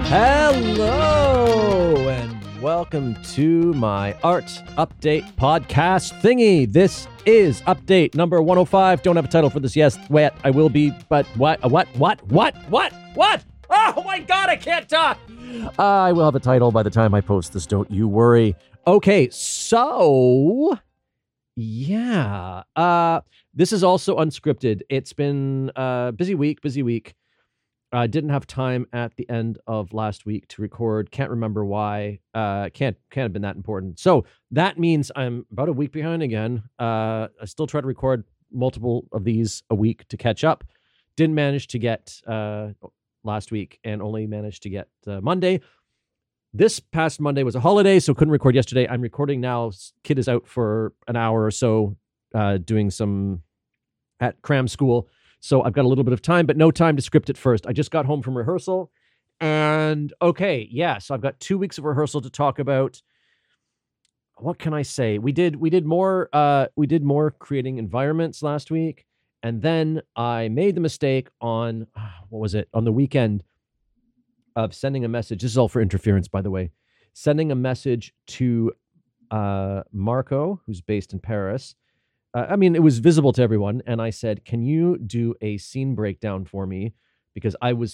Hello and welcome to my art update podcast thingy. This is update number 105. Don't have a title for this yet. I will be, but what? Oh my God, I can't talk. I will have a title by the time I post this. Don't you worry. Okay, so yeah, this is also unscripted. It's been a busy week. I didn't have time at the end of last week to record. Can't remember why. Can't have been that important. So that means I'm about a week behind again. I still try to record multiple of these a week to catch up. Didn't manage to get last week and only managed to get Monday. This past Monday was a holiday, so couldn't record yesterday. I'm recording now. Kid is out for an hour or so doing some at cram school. So I've got a little bit of time, but no time to script it first. I just got home from rehearsal and so I've got 2 weeks of rehearsal to talk about. What can I say? We did more creating environments last week. And then I made the mistake on, on the weekend of sending a message. This is all for interference, by the way. Sending a message to Marco, who's based in Paris. It was visible to everyone. And I said, can you do a scene breakdown for me? Because I was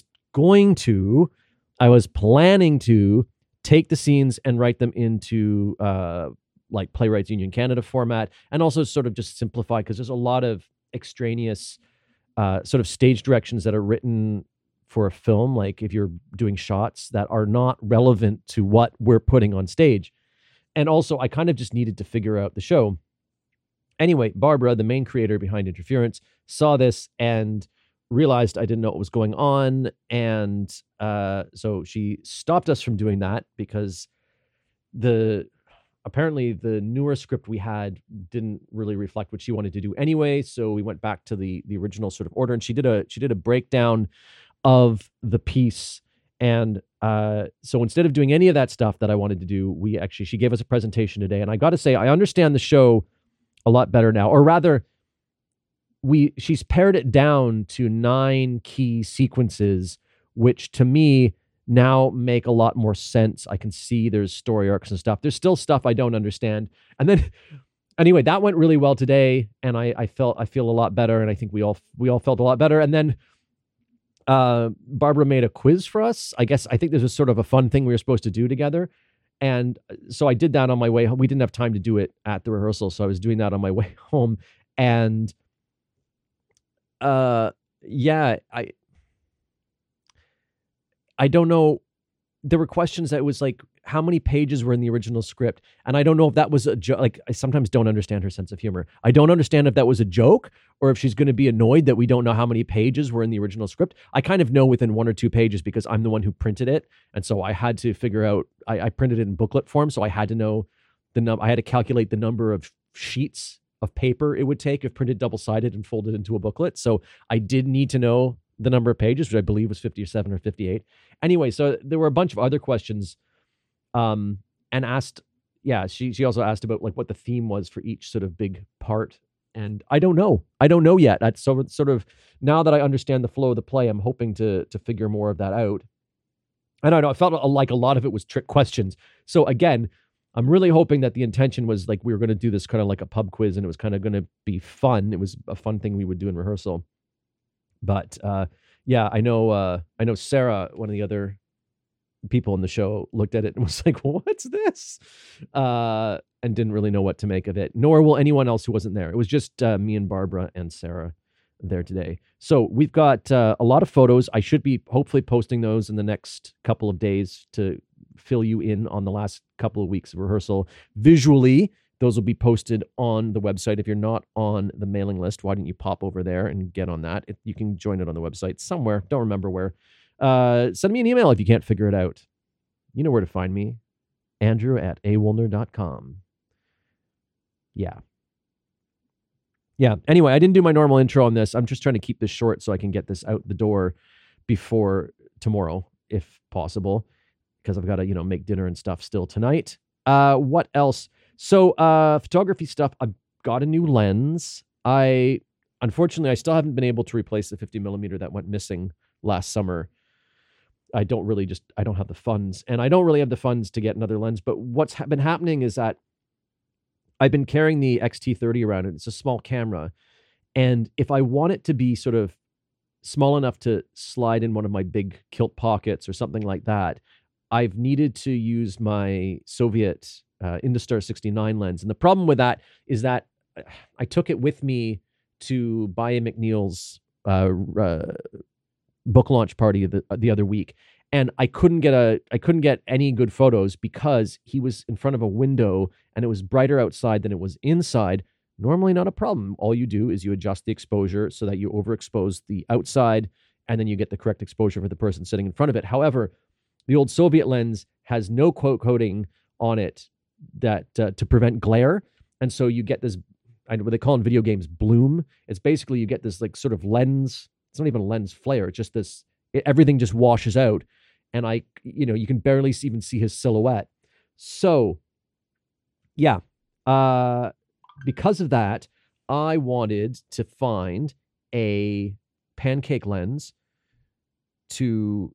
planning to take the scenes and write them into like Playwrights Union Canada format, and also sort of just simplify, because there's a lot of extraneous sort of stage directions that are written for a film. Like if you're doing shots that are not relevant to what we're putting on stage. And also I kind of just needed to figure out the show. Anyway, Barbara, the main creator behind Interference, saw this and realized I didn't know what was going on. And so she stopped us from doing that because apparently the newer script we had didn't really reflect what she wanted to do anyway. So we went back to the original sort of order, and she did a breakdown of the piece. And so instead of doing any of that stuff that I wanted to do, she gave us a presentation today. And I got to say, I understand the show a lot better now, or rather she's pared it down to 9 key sequences, which to me now make a lot more sense. I can see there's story arcs and stuff. There's still stuff I don't understand. And then anyway, that went really well today. And I feel a lot better. And I think we all felt a lot better. And then Barbara made a quiz for us. I think this was sort of a fun thing we were supposed to do together. And so I did that on my way home. We didn't have time to do it at the rehearsal, so I was doing that on my way home. And I don't know. There were questions that was like, how many pages were in the original script? And I don't know if that was a joke. Like, I sometimes don't understand her sense of humor. I don't understand if that was a joke or if she's going to be annoyed that we don't know how many pages were in the original script. I kind of know within 1 or 2 pages because I'm the one who printed it. And so I had to figure out, I printed it in booklet form. So I had to know I had to calculate the number of sheets of paper it would take if printed double-sided and folded into a booklet. So I did need to know the number of pages, which I believe was 57 or 58. Anyway, so there were a bunch of other questions. And asked, she also asked about like what the theme was for each sort of big part. And I don't know yet. That's sort of, now that I understand the flow of the play, I'm hoping to figure more of that out. And I know I felt like a lot of it was trick questions. So again, I'm really hoping that the intention was like, we were going to do this kind of like a pub quiz and it was kind of going to be fun. It was a fun thing we would do in rehearsal. But I know Sarah, one of the other people in the show, looked at it and was like, what's this? And didn't really know what to make of it, nor will anyone else who wasn't there. It was just me and Barbara and Sarah there today. So we've got a lot of photos. I should be hopefully posting those in the next couple of days to fill you in on the last couple of weeks of rehearsal. Visually, those will be posted on the website. If you're not on the mailing list, why don't you pop over there and get on that? You can join it on the website somewhere. Don't remember where. Send me an email if you can't figure it out. You know where to find me. Andrew@awoolner.com. Yeah. Anyway, I didn't do my normal intro on this. I'm just trying to keep this short so I can get this out the door before tomorrow, if possible, because I've got to, make dinner and stuff still tonight. What else? So, photography stuff. I've got a new lens. Unfortunately, I still haven't been able to replace the 50 millimeter that went missing last summer. I don't have the funds, and I don't really have the funds to get another lens. But what's been happening is that I've been carrying the XT30 around, and it's a small camera. And if I want it to be sort of small enough to slide in one of my big kilt pockets or something like that, I've needed to use my Soviet Industar 69 lens. And the problem with that is that I took it with me to Baye McNeil's book launch party the other week, and I couldn't get any good photos because he was in front of a window and it was brighter outside than it was inside. Normally not a problem. All you do is you adjust the exposure so that you overexpose the outside, and then you get the correct exposure for the person sitting in front of it. However, the old Soviet lens has no coating on it that to prevent glare, and so you get this, what they call in video games, bloom. It's basically you get this like sort of lens. It's not even a lens flare. It's just this. Everything just washes out, and you can barely even see his silhouette. So, yeah. Because of that, I wanted to find a pancake lens so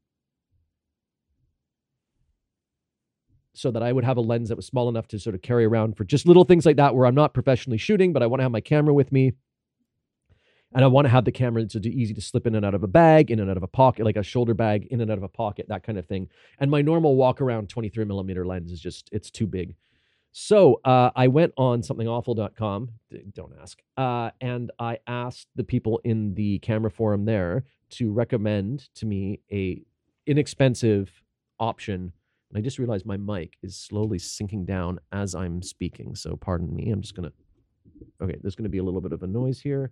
that I would have a lens that was small enough to sort of carry around for just little things like that where I'm not professionally shooting, but I want to have my camera with me. And I want to have the camera so it's easy to slip in and out of a bag, in and out of a pocket, like a shoulder bag, in and out of a pocket, that kind of thing. And my normal walk around 23 millimeter lens is it's too big. So I went on somethingawful.com, don't ask, and I asked the people in the camera forum there to recommend to me a inexpensive option. And I just realized my mic is slowly sinking down as I'm speaking, so pardon me. I'm just going to... Okay, there's going to be a little bit of a noise here.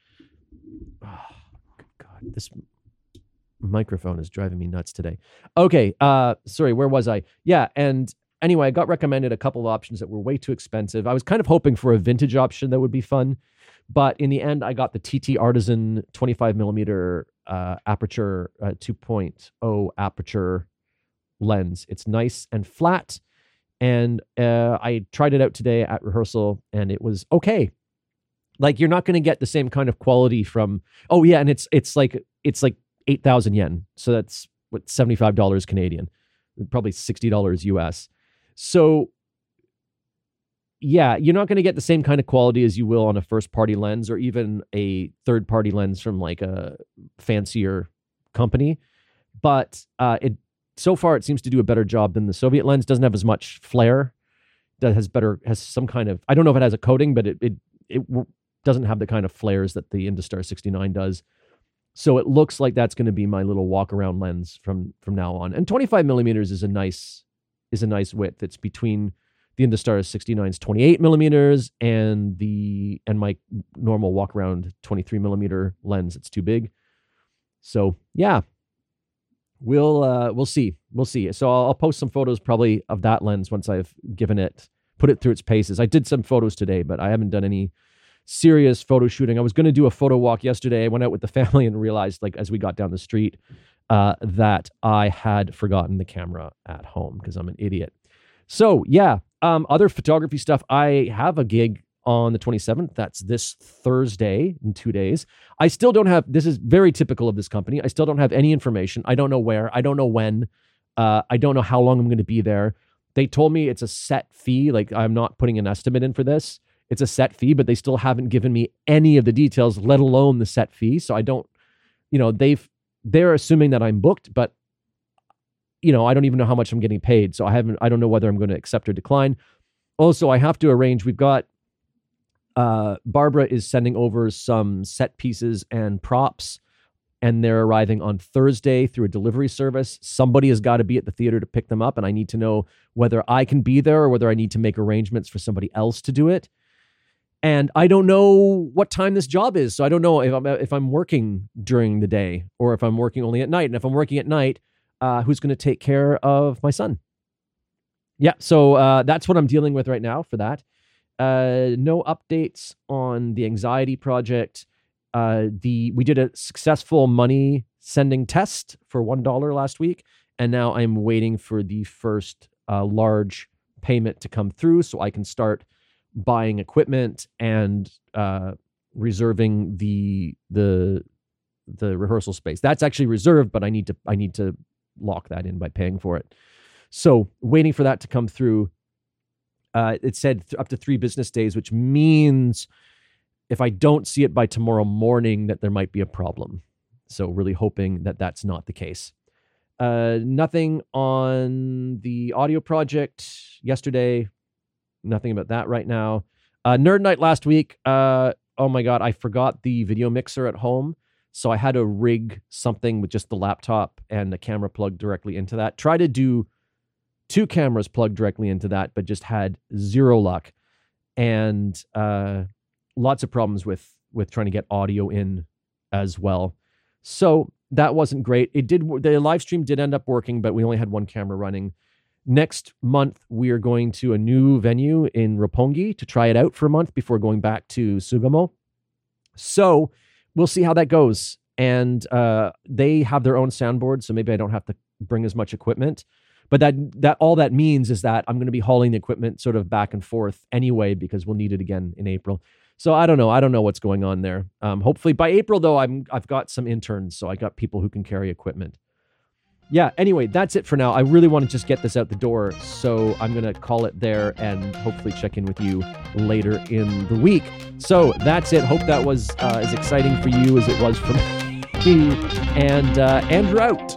Oh, good God, this microphone is driving me nuts today. Okay, sorry, where was I? Yeah, and... Anyway, I got recommended a couple of options that were way too expensive. I was kind of hoping for a vintage option that would be fun, but in the end, I got the TT Artisan 25 millimeter aperture 2.0 aperture lens. It's nice and flat, and I tried it out today at rehearsal, and it was okay. Like, you're not going to get the same kind of quality from. Oh yeah, and it's like 8,000 yen, so that's what, $75 Canadian, probably $60 US. So, yeah, you're not going to get the same kind of quality as you will on a first-party lens or even a third-party lens from like a fancier company. But so far, it seems to do a better job than the Soviet lens. Doesn't have as much flare. That has some kind of, I don't know if it has a coating, but it doesn't have the kind of flares that the Industar 69 does. So it looks like that's going to be my little walk-around lens from now on. And 25 millimeters is a nice width. It's between the Industar 69's 28 millimeters and my normal walk around 23 millimeter lens. It's too big. So yeah, we'll see. So I'll post some photos probably of that lens once I've put it through its paces. I did some photos today, but I haven't done any serious photo shooting. I was going to do a photo walk yesterday. I went out with the family and realized, like, as we got down the street, that I had forgotten the camera at home because I'm an idiot. So yeah, other photography stuff. I have a gig on the 27th. That's this Thursday in 2 days. I still don't have, this is very typical of this company. I still don't have any information. I don't know where. I don't know when. I don't know how long I'm going to be there. They told me it's a set fee. Like, I'm not putting an estimate in for this. It's a set fee, but they still haven't given me any of the details, let alone the set fee. So I don't, they're assuming that I'm booked, but I don't even know how much I'm getting paid. So I don't know whether I'm going to accept or decline. Also, I have to arrange, we've got, Barbara is sending over some set pieces and props, and they're arriving on Thursday through a delivery service. Somebody has got to be at the theater to pick them up, and I need to know whether I can be there or whether I need to make arrangements for somebody else to do it. And I don't know what time this job is. So I don't know if I'm working during the day or if I'm working only at night. And if I'm working at night, who's going to take care of my son? Yeah, so that's what I'm dealing with right now for that. No updates on the anxiety project. We did a successful money sending test for $1 last week. And now I'm waiting for the first large payment to come through so I can start buying equipment and reserving the rehearsal space. That's actually reserved, but I need to lock that in by paying for it. So waiting for that to come through. It said up to 3 business days, which means if I don't see it by tomorrow morning, that there might be a problem. So really hoping that that's not the case. Nothing on the audio project yesterday. Nothing about that right now. Nerd Night last week. Oh my God, I forgot the video mixer at home. So I had to rig something with just the laptop and the camera plugged directly into that. Try to do 2 cameras plugged directly into that, but just had zero luck. And lots of problems with trying to get audio in as well. So that wasn't great. The live stream did end up working, but we only had 1 camera running. Next month, we are going to a new venue in Roppongi to try it out for a month before going back to Sugamo. So we'll see how that goes. And they have their own soundboard, so maybe I don't have to bring as much equipment. But that all that means is that I'm going to be hauling the equipment sort of back and forth anyway, because we'll need it again in April. So I don't know what's going on there. Hopefully by April though, I've got some interns, so I got people who can carry equipment. Yeah. Anyway, that's it for now. I really want to just get this out the door, so I'm going to call it there and hopefully check in with you later in the week. So that's it. Hope that was as exciting for you as it was for me. And Andrew out.